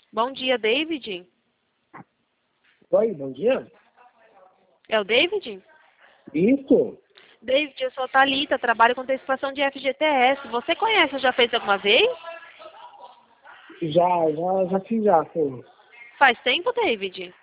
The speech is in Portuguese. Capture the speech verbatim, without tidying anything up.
Bom dia, David. Oi, bom dia. É o David? Isso. David, eu sou a Thalita, trabalho com antecipação de F G T S. Você conhece, já fez alguma vez? Já, já, já fiz já, sim. Faz tempo, David?